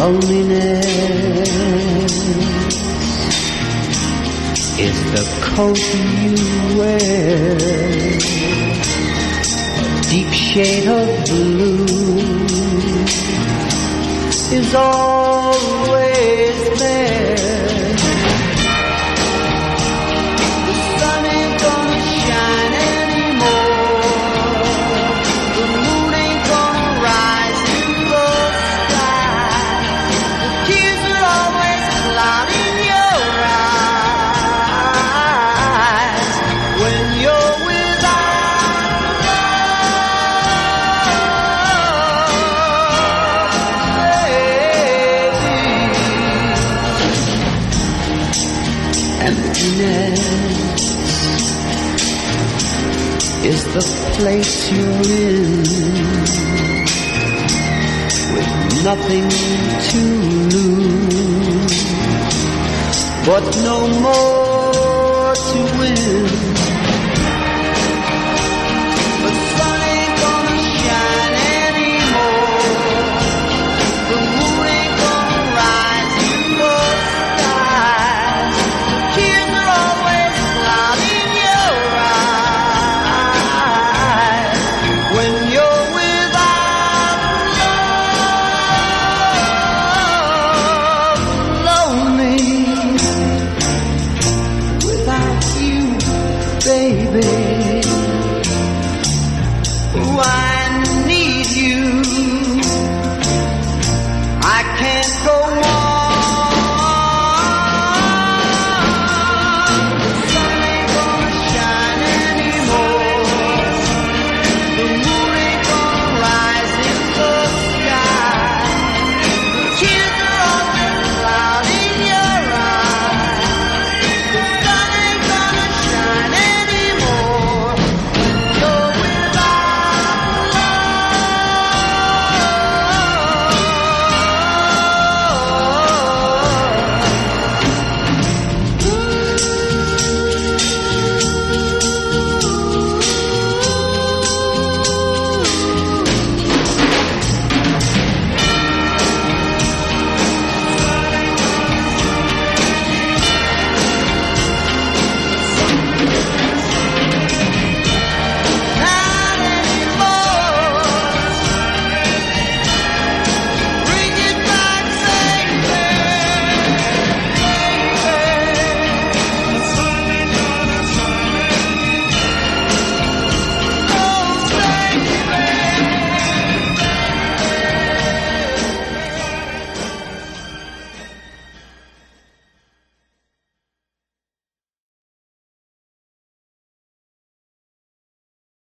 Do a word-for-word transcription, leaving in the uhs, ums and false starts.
Loneliness is the coat you wear, a deep shade of blue is always there. The sun ain't gonna shine anymore, the moon ain't gonna rise in the sky, the tears will always clouding your eyes when you're without love, baby. Emptiness is the place you're in, with nothing to lose, but no more to win.